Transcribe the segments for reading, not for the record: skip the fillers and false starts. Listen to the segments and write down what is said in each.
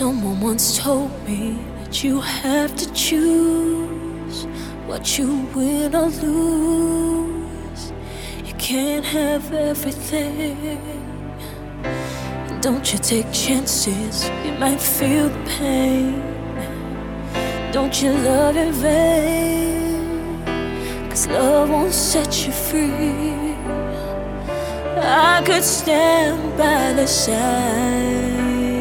Someone once told me that you have to choose what you win or lose. You can't have everything. And don't you take chances, you might feel the pain. Don't you love in vain, 'cause love won't set you free. I could stand by the side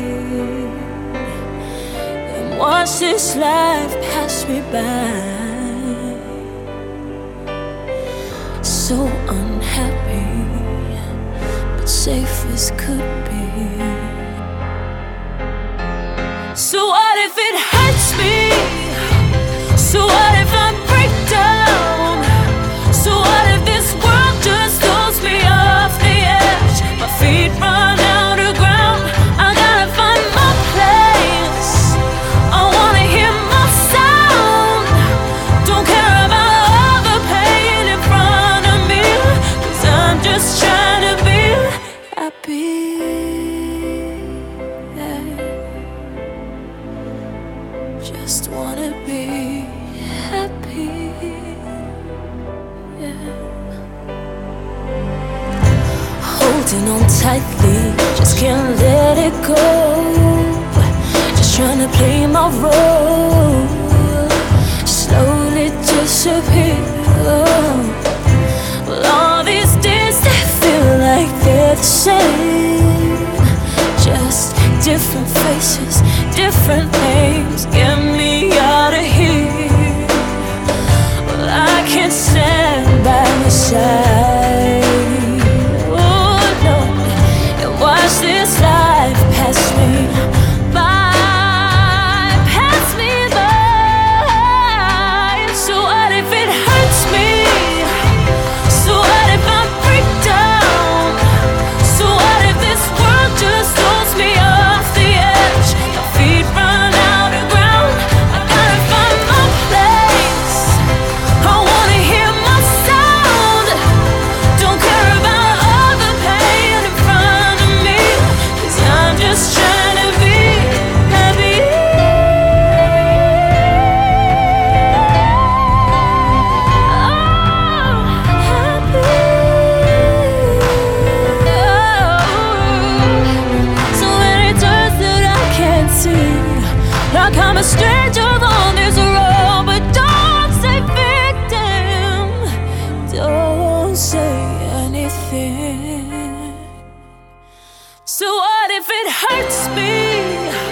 and watch this life pass me by, so unhappy, but safe as could be. So what if it hurts me? So what if I break down? So what if this world just throws me off the edge? My feet run out of ground, I gotta find my place. I wanna hear my sound. Don't care about all the pain in front of me, 'cause I'm just trying to be happy. Just wanna be happy, yeah. Holding on tightly, just can't let it go. Just trying to play my role, slowly disappear. Well, all these days they feel like they're the same, just different faces, different names. Get me out of here. Well, I can't stand by my side, oh no, and watch this life pass me by, pass me by. So what if it hurts me? So what if I break down? So what if this world just throws me off the edge? My feet run out of ground, I gotta find my place. I wanna hear my sound. Don't care about all the pain in front of me, 'cause I'm just trying to be happy. Oh, happy. So many turns that I can't see, like I'm a stranger on this road. But don't say victim, don't say anything. So what if it hurts me?